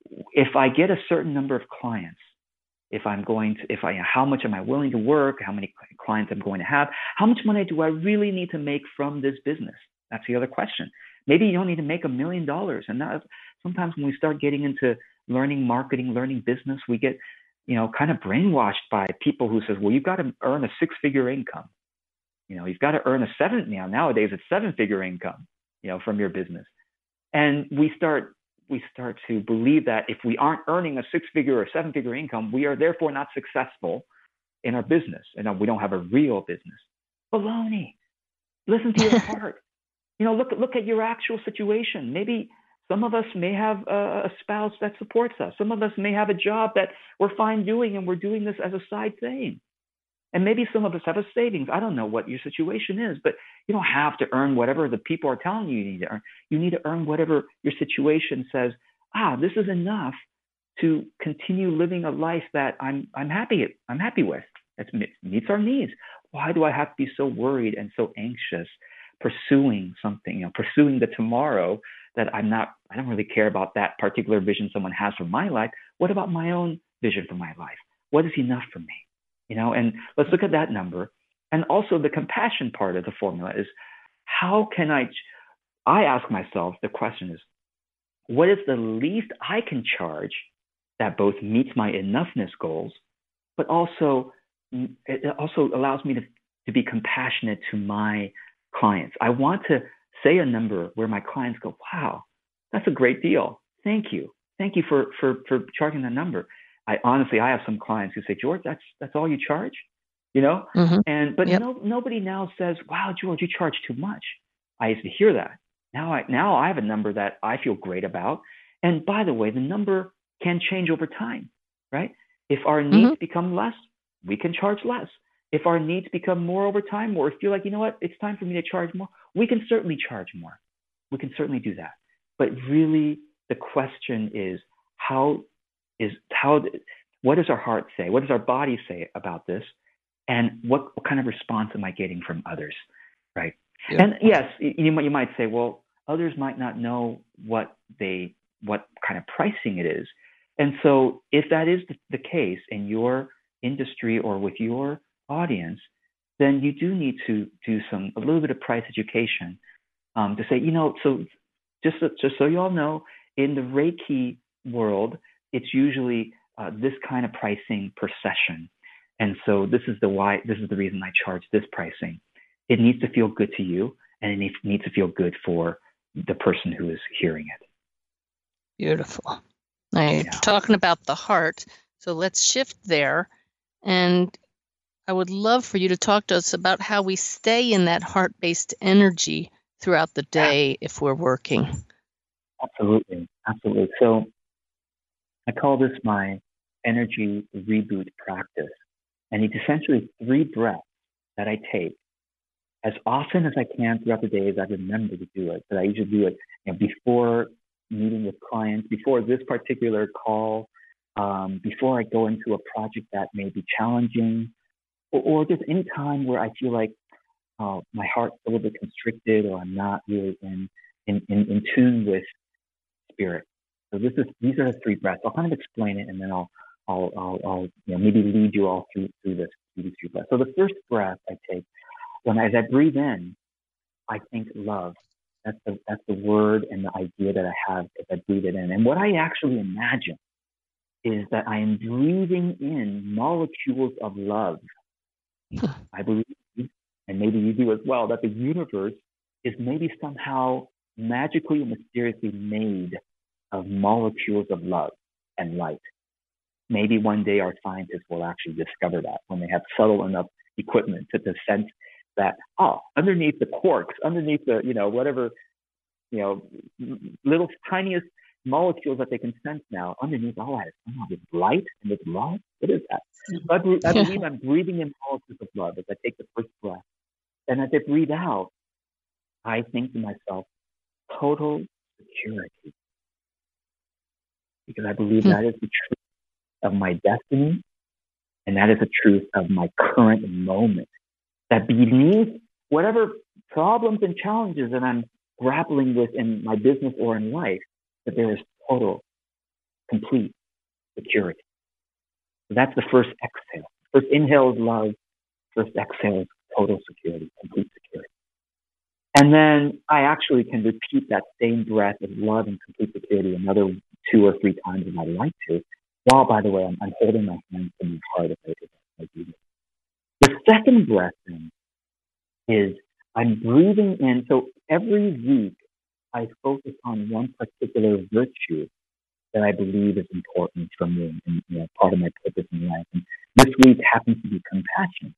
if I get a certain number of clients, if I'm going to, if I, how much am I willing to work, how many clients I'm going to have, how much money do I really need to make from this business? That's the other question. Maybe you don't need to make a million dollars. And that, sometimes when we start getting into learning marketing, learning business, we get, you know, kind of brainwashed by people who says, well, you've got to earn a six-figure income. You know, you've got to earn a seven, you know, nowadays it's seven-figure income, you know, from your business. And we start, we start to believe that if we aren't earning a six-figure or seven-figure income, we are therefore not successful in our business, and we don't have a real business. Baloney. Listen to your heart. You know, look, look at your actual situation. Maybe some of us may have a, a spouse that supports us. Some of us may have a job that we're fine doing, and we're doing this as a side thing. And maybe some of us have a savings. I don't know what your situation is, but you don't have to earn whatever the people are telling you you need to earn. You need to earn whatever your situation says, ah, this is enough to continue living a life that I'm I'm happy I'm happy with. That meets our needs. Why do I have to be so worried and so anxious pursuing something, you know, pursuing the tomorrow that I'm not, I don't really care about that particular vision someone has for my life. What about my own vision for my life? What is enough for me? You know, and let's look at that number. And also the compassion part of the formula is how can I, I ask myself, the question is, what is the least I can charge that both meets my enoughness goals, but also it also allows me to, to be compassionate to my clients. I want to say a number where my clients go, wow, that's a great deal. Thank you. Thank you for, for, for charging that number. I honestly, I have some clients who say, George, that's, that's all you charge, you know? Mm-hmm. And, but Yep. no, nobody now says, wow, George, you charge too much. I used to hear that. Now I, now I have a number that I feel great about. And by the way, the number can change over time, right? If our needs Mm-hmm. become less, we can charge less. If our needs become more over time, or if you're like, you know what, it's time for me to charge more, we can certainly charge more. We can certainly do that. But really, the question is, how is how what does our heart say? What does our body say about this? And what, what kind of response am I getting from others, right? Yeah. And yes, you might you might say, well, others might not know what they what kind of pricing it is. And so if that is the case in your industry or with your audience, then you do need to do some a little bit of price education um, to say, you know, so just so, just so you all know, in the Reiki world, it's usually uh, this kind of pricing per session. And so this is the why this is the reason I charge this pricing. It needs to feel good to you, and it needs, needs to feel good for the person who is hearing it. Beautiful. Now, you're Yeah. talking about the heart, so let's shift there. And I would love for you to talk to us about how we stay in that heart-based energy throughout the day if we're working. Absolutely. Absolutely. So I call this my energy reboot practice. And it's essentially three breaths that I take as often as I can throughout the day as I remember to do it. But I usually do it you know, before meeting with clients, before this particular call, um, before I go into a project that may be challenging, or, or just any time where I feel like uh, my heart's a little bit constricted, or I'm not really in in, in, in tune with spirit. So this is these are the three breaths. I'll kind of explain it, and then I'll I'll I'll, I'll you know, maybe lead you all through through this through these three breaths. So the first breath I take when I, as I breathe in, I think love. That's the that's the word and the idea that I have as I breathe it in. And what I actually imagine is that I am breathing in molecules of love. I believe, and maybe you do as well, that the universe is maybe somehow magically and mysteriously made of molecules of love and light. Maybe one day our scientists will actually discover that when they have subtle enough equipment to, to sense that, oh, underneath the quarks, underneath the, you know, whatever, you know, little tiniest molecules that they can sense now, underneath all that is somehow this light and this love. What is that? So I, be- I believe I'm breathing in molecules of love as I take the first breath. And as I breathe out, I think to myself, total security. Because I believe that is the truth of my destiny, and that is the truth of my current moment. That beneath whatever problems and challenges that I'm grappling with in my business or in life, that there is total, complete security. So that's the first exhale. First inhale is love. First exhale is total security, complete security. And then I actually can repeat that same breath of love and complete security another two or three times if I'd like to. While, by the way, I'm, I'm holding my hands to my heart as I, as I do this. The second breath then is I'm breathing in. So every week I focus on one particular virtue that I believe is important for me and you know, part of my purpose in life. And this week happens to be compassion.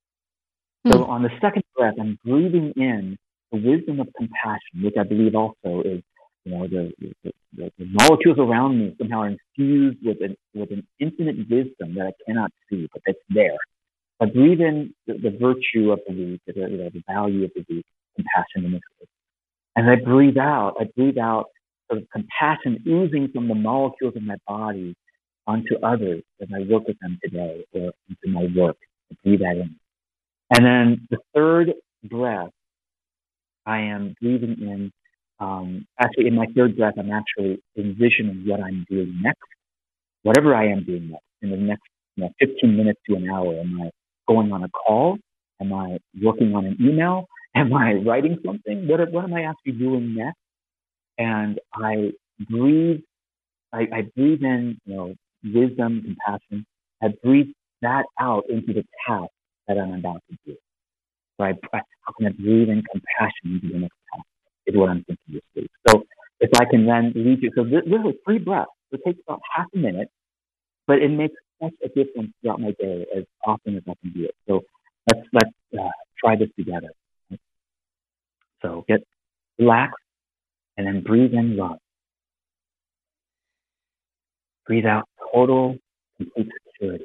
Mm. So on the second breath, I'm breathing in the wisdom of compassion, which I believe also is, you know, the, the, the, the molecules around me somehow are infused with an, with an infinite wisdom that I cannot see, but that's there. I breathe in the, the virtue of the week, the, you know, the value of the week, compassion in this case. And I breathe out, I breathe out sort of compassion oozing from the molecules of my body onto others as I work with them today or into my work. I breathe that in. And then the third breath, I am breathing in, um, actually in my third breath, I'm actually envisioning what I'm doing next, whatever I am doing next, in the next you know, fifteen minutes to an hour. Am I going on a call? Am I working on an email? Am I writing something? What, what am I actually doing next? And I breathe, I, I breathe in, you know, wisdom, compassion. I breathe that out into the task that I'm about to do. So I, I, how can I breathe in compassion into the next task is what I'm thinking this week. So if I can then lead you, so this, literally three breaths. It takes about half a minute, but it makes such a difference throughout my day as often as I can do it. So let's let's uh, try this together. So get relaxed and then breathe in love. Breathe out total, complete security.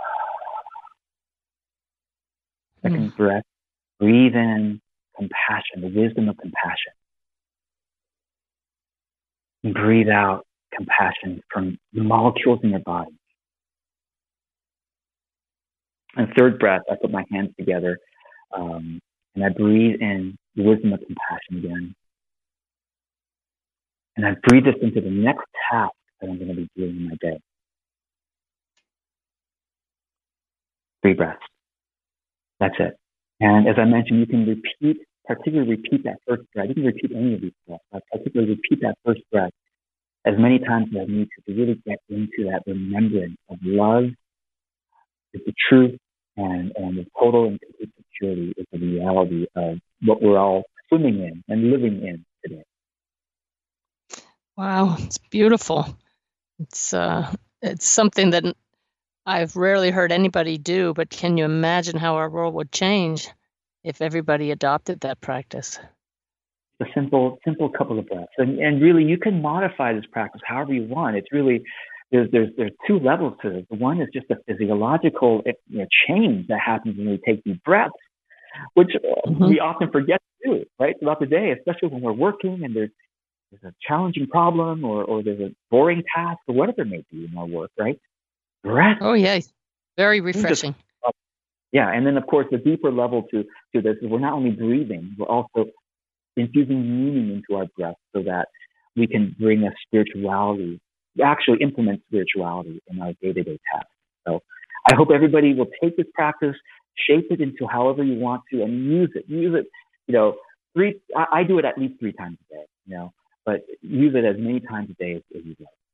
Second mm. breath, breathe in compassion, the wisdom of compassion. And breathe out compassion from the molecules in your body. And third breath, I put my hands together um, and I breathe in the wisdom of compassion again. And I breathe this into the next task that I'm going to be doing in my day. Three breaths. That's it. And as I mentioned, you can repeat, particularly repeat that first breath. You can repeat any of these breaths, but particularly repeat that first breath as many times as I need to, to really get into that remembrance of love is the truth and, and the total and complete security is the reality of what we're all swimming in and living in today. Wow, it's beautiful. It's uh, it's something that I've rarely heard anybody do, but can you imagine how our world would change if everybody adopted that practice? A simple, simple couple of breaths, and and really you can modify this practice however you want. It's really there's there's there's two levels to it. The one is just a physiological you know, change that happens when we take deep breaths, which mm-hmm. we often forget to do, right, throughout the day, especially when we're working and there's there's a challenging problem or or there's a boring task or whatever it may be in our work, right? Breath. Oh yeah, very refreshing. Just, yeah, and then of course the deeper level to to this is we're not only breathing, we're also infusing meaning into our breath so that we can bring a spirituality, actually implement spirituality in our day-to-day tasks. So I hope everybody will take this practice, shape it into however you want to, and use it. Use it, you know, three. I, I do it at least three times a day, you know, but use it as many times a day as, as you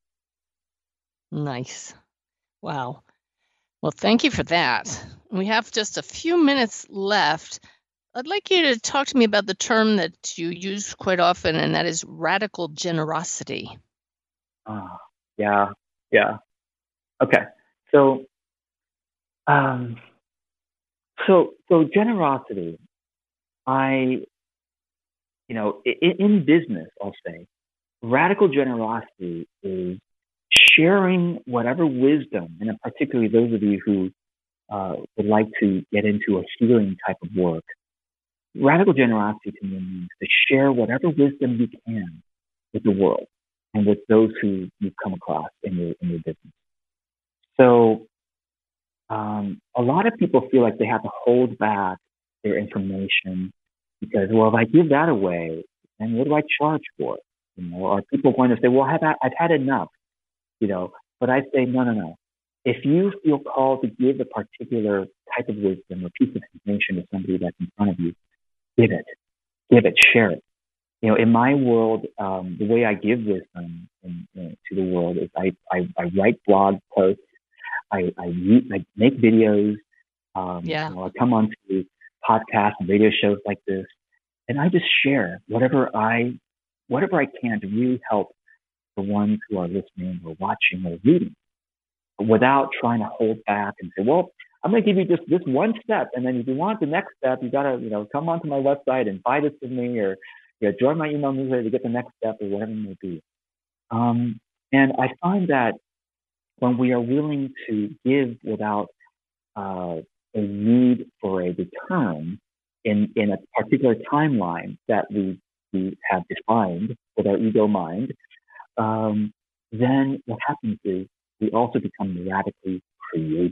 like. Nice. Wow. Well, thank you for that. We have just a few minutes left. I'd like you to talk to me about the term that you use quite often, and that is radical generosity. Oh, yeah, yeah. Okay, so, um, so, so generosity. I, you know, in, in business, I'll say, radical generosity is sharing whatever wisdom, and particularly those of you who uh, would like to get into a healing type of work. Radical generosity to me means to share whatever wisdom you can with the world and with those who you've come across in your in your business. So um, a lot of people feel like they have to hold back their information because, well, if I give that away, then what do I charge for it? You know, are people going to say, well, I've had, I've had enough, you know? But I say, no, no, no. If you feel called to give a particular type of wisdom or piece of information to somebody that's in front of you, give it, give it, share it. You know, in my world, um, the way I give wisdom in, in, to the world is I, I, I write blog posts, I, I, read, I make videos, um, yeah. you know, I come on to podcasts and radio shows like this, and I just share whatever I, whatever I can to really help the ones who are listening or watching or reading, without trying to hold back and say, well, I'm going to give you just this one step, and then if you want the next step, you got to, you know, come onto my website and buy this with me, or you know, join my email newsletter to get the next step, or whatever it may be. Um, and I find that when we are willing to give without uh, a need for a return in in a particular timeline that we we have defined with our ego mind, um, then what happens is we also become radically creative.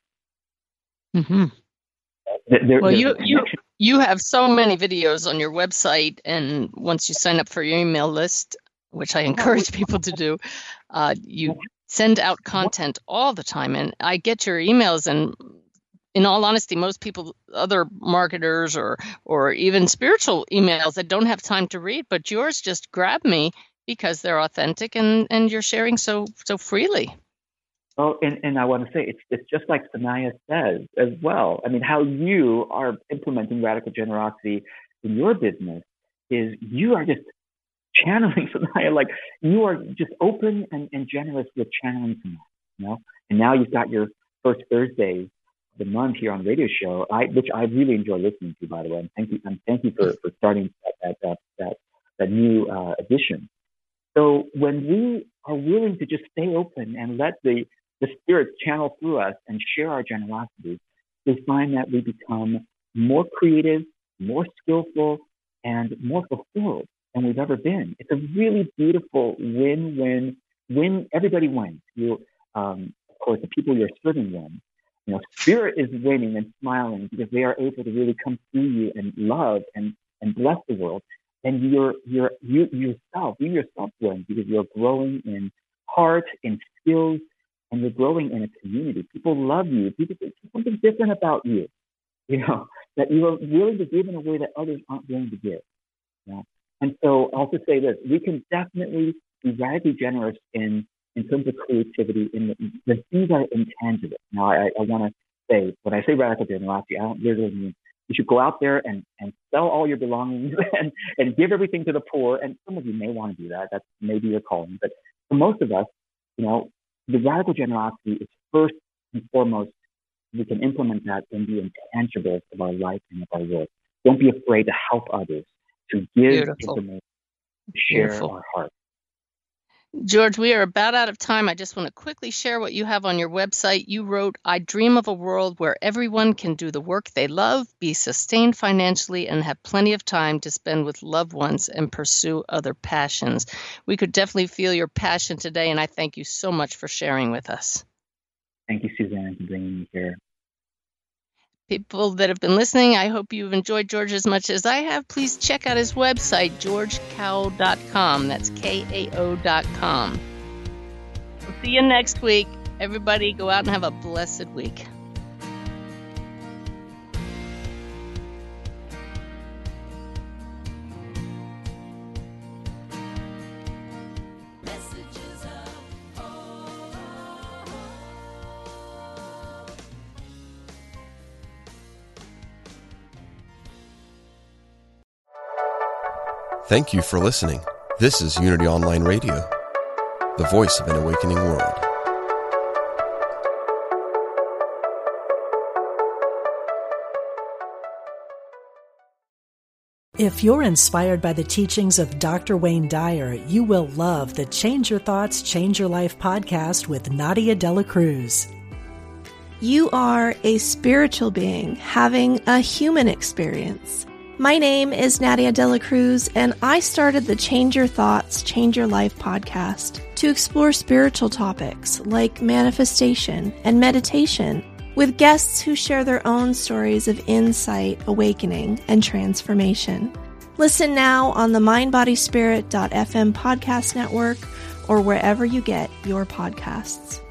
Mm-hmm. There, well, you, you you have so many videos on your website, and once you sign up for your email list, which I encourage people to do, uh, you send out content all the time. And I get your emails, and in all honesty, most people, other marketers or or even spiritual emails that don't have time to read, but yours just grab me because they're authentic and, and you're sharing so so freely. Oh, and, and I want to say, it's it's just like Sanaya says as well. I mean, how you are implementing radical generosity in your business is you are just channeling Sanaya, like you are just open and, and generous with channeling Sanaya, you know? And now you've got your first Thursday of the month here on the radio show, I, which I really enjoy listening to, by the way. And thank you, and thank you for, for starting that, that, that, that new uh, edition. So when we are willing to just stay open and let the, the spirits channel through us and share our generosity, we find that we become more creative, more skillful, and more fulfilled than we've ever been. It's a really beautiful win-win, win, everybody wins. You, um, of course, the people you're serving win. You know, spirit is winning and smiling because they are able to really come through you and love and, and bless the world. And you're, you're, you yourself, you yourself win because you're growing in heart, in skills, and you're growing in a community. People love you. People think something different about you, you know, that you are willing to give in a way that others aren't willing to give. You know? And so I'll just say this, we can definitely be radically generous in, in terms of creativity in the, the things that are intangible. Now, I, I want to say, when I say radical generosity, I don't literally mean you should go out there and, and sell all your belongings and, and give everything to the poor. And some of you may want to do that. That's maybe your calling. But for most of us, you know, the radical generosity is first and foremost, we can implement that in the intangibles of our life and of our work. Don't be afraid to help others, to give Beautiful. information, to share Beautiful. our heart. George, we are about out of time. I just want to quickly share what you have on your website. You wrote, I dream of a world where everyone can do the work they love, be sustained financially, and have plenty of time to spend with loved ones and pursue other passions. We could definitely feel your passion today, and I thank you so much for sharing with us. Thank you, Suzanne, for bringing me here. People that have been listening, I hope you've enjoyed George as much as I have. Please check out his website, george kao dot com. That's K A O dot com. We'll see you next week. Everybody go out and have a blessed week. Thank you for listening. This is Unity Online Radio, the voice of an awakening world. If you're inspired by the teachings of Doctor Wayne Dyer, you will love the Change Your Thoughts, Change Your Life podcast with Nadia Dela Cruz. You are a spiritual being having a human experience. My name is Nadia Dela Cruz, and I started the Change Your Thoughts, Change Your Life podcast to explore spiritual topics like manifestation and meditation with guests who share their own stories of insight, awakening, and transformation. Listen now on the mind body spirit dot f m podcast network or wherever you get your podcasts.